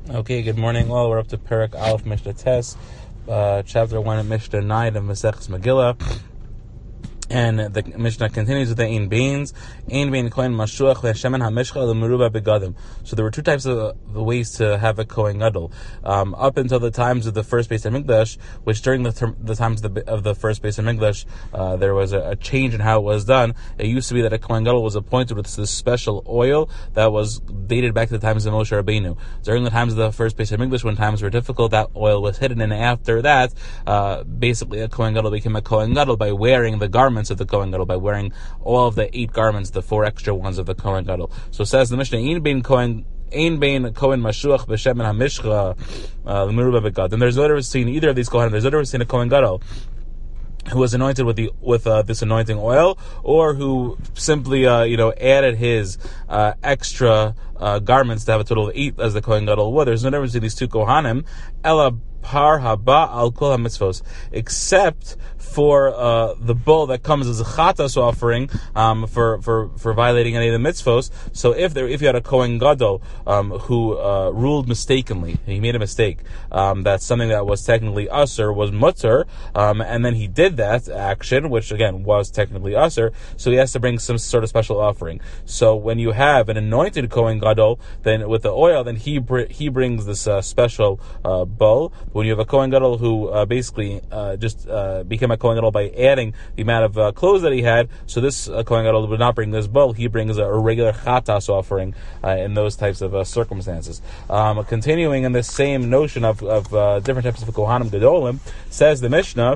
Okay, good morning. Well, we're up to Perek Aleph Mishnah Tes, chapter 1 of Mishnah 9 of Maseches Megillah. And the Mishnah continues with the Ein Beins. Ein Bein Kohen Mashuach Shemen HaMishcha L'Meruba Begadim. So there were two types of the ways to have a Kohen Gadol. Up until the times of the first Beis HaMikdash, which during the times of the first Beis HaMikdash, there was a change in how it was done. It used to be that a Kohen Gadol was appointed with this special oil that was dated back to the times of Moshe Rabbeinu. During the times of the first Beis HaMikdash, when times were difficult, that oil was hidden, and after that, basically a Kohen Gadol became a Kohen Gadol by wearing the garments of the Kohen Gadol, by wearing all of the 8 garments, the 4 extra ones of the Kohen Gadol. So says the Mishnah, Ein Bein Kohen Mashuach B'Shemen HaMishcha L'Meruba Begadim. And there's no difference between either of these Kohanim. There's no difference between a Kohen Gadol who was anointed with this anointing oil, or who simply added his extra garments to have a total of 8 as the Kohen Gadol would. There's no difference between these two Kohanim. Ela par haba al kol ha-mitzvos, except for the bull that comes as a chatas offering for violating any of the mitzvos. So if you had a Kohen Gadol who ruled mistakenly, he made a mistake, that's something that was technically usher, was mutter, and then he did that action, which again was technically usher, so he has to bring some sort of special offering. So when you have an anointed Kohen Gadol, then with the oil, then he brings this special bull. When you have a Kohen Gadol who basically just became a Kohen Gadol by adding the amount of clothes that he had, so this Kohen Gadol would not bring this bull, he brings a regular chatas offering in those types of circumstances. Continuing in this same notion of different types of Kohanim Gedolim, says the Mishnah,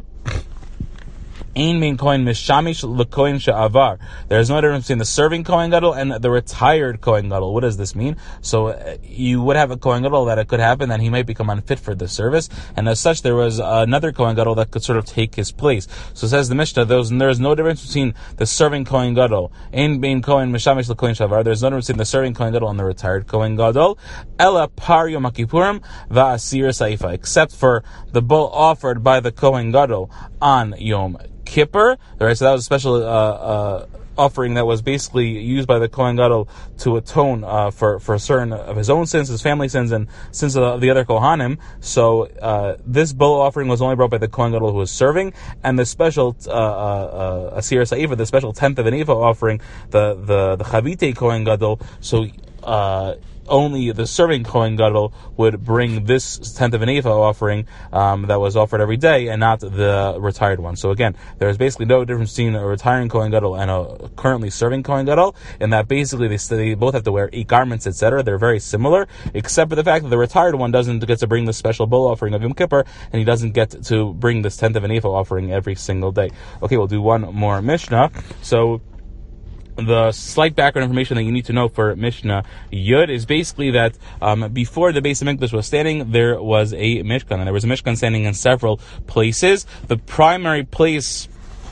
Ein Bein Kohen Mishamish L'Kohen She'avar. There is no difference between the serving Kohen Gadol and the retired Kohen Gadol. What does this mean? So you would have a Kohen Gadol that it could happen that he might become unfit for the service, and as such there was another Kohen Gadol that could sort of take his place. So says the Mishnah, there is no difference between the serving Kohen Gadol, Ein Bein Kohen Mishamish L'Kohen She'avar. There is no difference between the serving Kohen Gadol and the retired Kohen Gadol. Ela par Yom HaKippurim va'asir saifa, except for the bull offered by the Kohen Gadol on Yom Kippur. Right, so that was a special offering that was basically used by the Kohen Gadol to atone for certain of his own sins, his family sins, and sins of the other Kohanim. So this bull offering was only brought by the Kohen Gadol who was serving, and the special Asir Sa'ifa, the special 10th of an Eva offering, the Chavite Kohen Gadol. So only the serving Kohen Gadol would bring this 10th of an Eva offering that was offered every day, and not the retired one. So again, there is basically no difference between a retiring Kohen Gadol and a currently serving Kohen Gadol, in that basically they both have to wear 8 garments, etc. They're very similar, except for the fact that the retired one doesn't get to bring the special bull offering of Yom Kippur, and he doesn't get to bring this 10th of an Eva offering every single day. Okay, we'll do one more Mishnah. So the slight background information that you need to know for Mishnah Yud is basically that before the Beis HaMikdash was standing, there was a Mishkan, and there was a Mishkan standing in several places. The primary places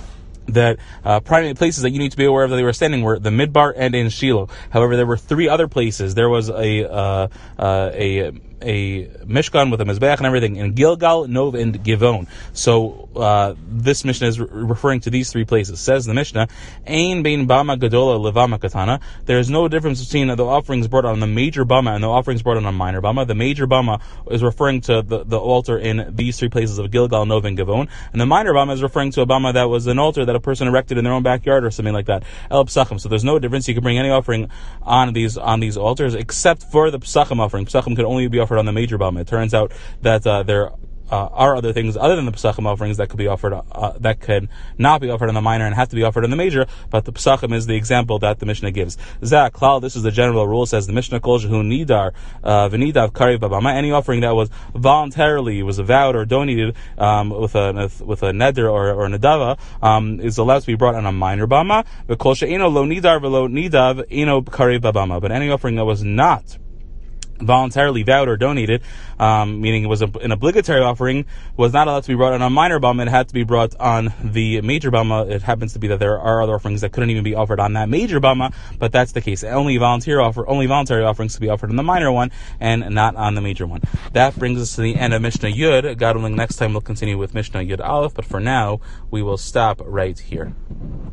that you need to be aware of that they were standing were the Midbar and in Shiloh. However, there were 3 other places. There was a Mishkan with a Mizbeach and everything in Gilgal, Nov, and Givon. So this Mishnah is referring to these 3 places. Says the Mishnah, Ein Bein Bama Gadola Levama Katana. There is no difference between the offerings brought on the major Bama and the offerings brought on a minor Bama. The major Bama is referring to the altar in these 3 places of Gilgal, Nov, and Givon, and the minor Bama is referring to a Bama that was an altar that a person erected in their own backyard or something like that. El Psachim. So there's no difference. You can bring any offering on these altars except for the Psachim offering. Psachim could only be offered on the major Bama. It turns out that there are other things other than the Pesachim offerings that could be offered, that could not be offered on the minor and have to be offered on the major, but the Pesachim is the example that the Mishnah gives. Zak Klal, this is the general rule, says the Mishnah, Kol Shehu Nidar, V'nidav Karev Babama, any offering that was voluntarily, was vowed or donated, with a neder or nadava, is allowed to be brought on a minor Bama, but Kol She'eno Lo Nidar V'lo Nidav, Eno Karev Babama, but any offering that was not voluntarily vowed or donated, meaning it was an obligatory offering, was not allowed to be brought on a minor Bama. It had to be brought on the major Bama. It happens to be that there are other offerings that couldn't even be offered on that major Bama, but that's the case. Only voluntary offerings to be offered on the minor one and not on the major one. That brings us to the end of Mishnah Yud. God willing, next time we'll continue with Mishnah Yud Aleph, but for now we will stop right here.